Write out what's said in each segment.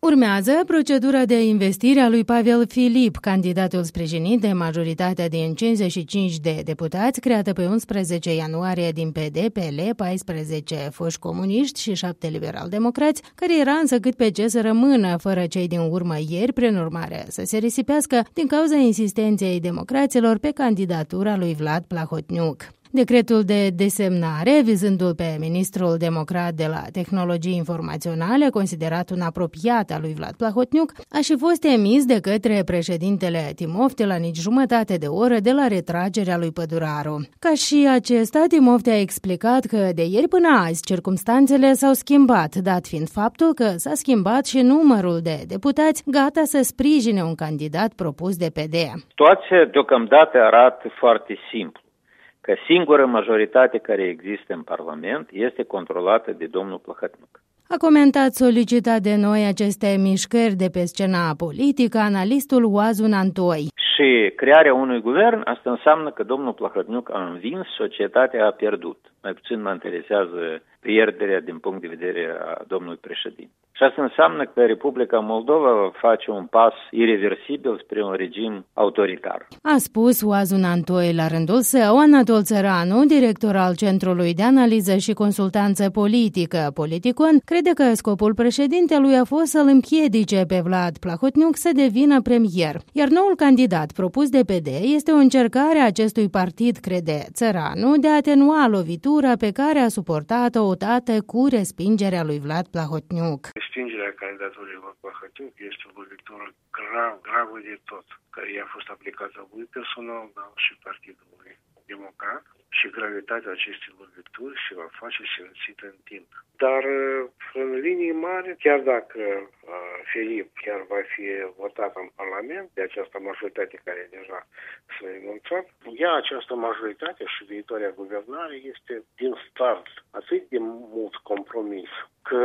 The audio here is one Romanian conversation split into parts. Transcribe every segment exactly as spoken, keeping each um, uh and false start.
Urmează procedura de investire a lui Pavel Filip, candidatul sprijinit de majoritatea din cincizeci și cinci de deputați, creată pe unsprezece ianuarie din P D, P L, paisprezece foști comuniști și șapte liberal-democrați, care era însă cât pe ce să rămână fără cei din urmă ieri, prin urmare să se risipească din cauza insistenței democraților pe candidatura lui Vlad Plahotniuc. Decretul de desemnare, vizându-l pe ministrul democrat de la tehnologii informaționale, considerat un apropiat al lui Vlad Plahotniuc, a și fost emis de către președintele Timofte la nici jumătate de oră de la retragerea lui Păduraru. Ca și acesta, Timofte a explicat că de ieri până azi circumstanțele s-au schimbat, dat fiind faptul că s-a schimbat și numărul de deputați gata să sprijine un candidat propus de P D. Situația deocamdată arată foarte simplu, că singura majoritate care există în Parlament este controlată de domnul Plahotniuc. A comentat solicitat de noi aceste mișcări de pe scena politică analistul Oazu Nantoi. Și crearea unui guvern, asta înseamnă că domnul Plahotniuc a învins, societatea a pierdut. Mai puțin mă interesează pierderea din punct de vedere a domnului președinte. Și asta înseamnă că Republica Moldova face un pas irreversibil spre un regim autoritar. A spus Oazu Nantoi. La rândul său, Anatol Țăranu, director al Centrului de Analiză și Consultanță Politică, Politicon, crede că scopul președintelui a fost să-l împiedice pe Vlad Plahotniuc să devină premier. Iar noul candidat propus de P D este o încercare a acestui partid, crede Țăranu, de a atenua lovitura pe care a suportat-o odată cu respingerea lui Vlad Plahotniuc. Respingerea candidatului Vlad Plahotniuc este o lovitură grav, gravă de tot, care i-a fost aplicată lui personal, dar și Partidului Democrat, și gravitatea acestei lovituri se va face simțită în timp. Dar, în linii mari, chiar dacă uh, Filip chiar va fi votat în Parlament de această majoritate care deja s-a enunțat, ea, această majoritate și viitoarea guvernare este din start atât de mult compromis că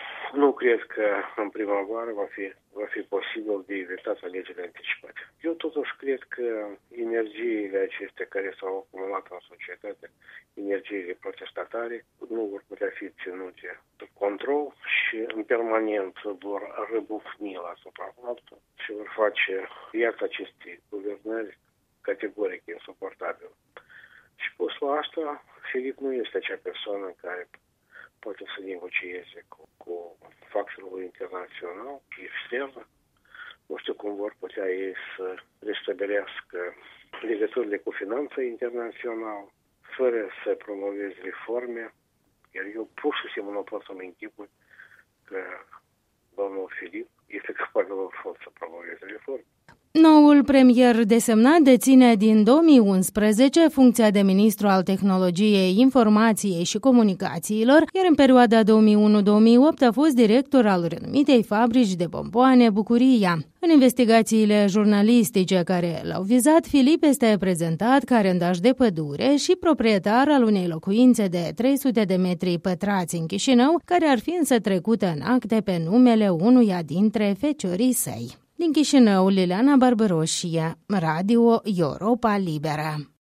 nu cred că în primăvară va fi, va fi posibil de evitat alegerile anticipate. Eu totuși cred că energiile acestea care s-au acumulat în societate, energiile protestatare, nu vor putea fi ținute de control și în permanență vor răbufni la suprafață și vor face viața acestei guvernări categoric insuportabilă. Și plus la asta, Filip nu este acea persoană care poate să negocieze cu, cu factorul internațional, extern. Nu știu cum vor putea ei să restabilească legăturile cu finanța internațională, fără să promoveze reforme. Iar eu pur și simplu nu pot să-mi închipui că domnul Filip este capabil să promoveze reforme. Noul premier desemnat deține din două mii unsprezece funcția de ministru al tehnologiei, informației și comunicațiilor, iar în perioada două mii unu două mii opt a fost director al renumitei fabrici de bomboane Bucuria. În investigațiile jurnalistice care l-au vizat, Filip este prezentat ca rândaș de pădure și proprietar al unei locuințe de trei sute de metri pătrați în Chișinău, care ar fi însă trecută în acte pe numele unuia dintre feciorii săi. Din Chișinău, Liliana Barbaroșie, Radio Europa Liberă.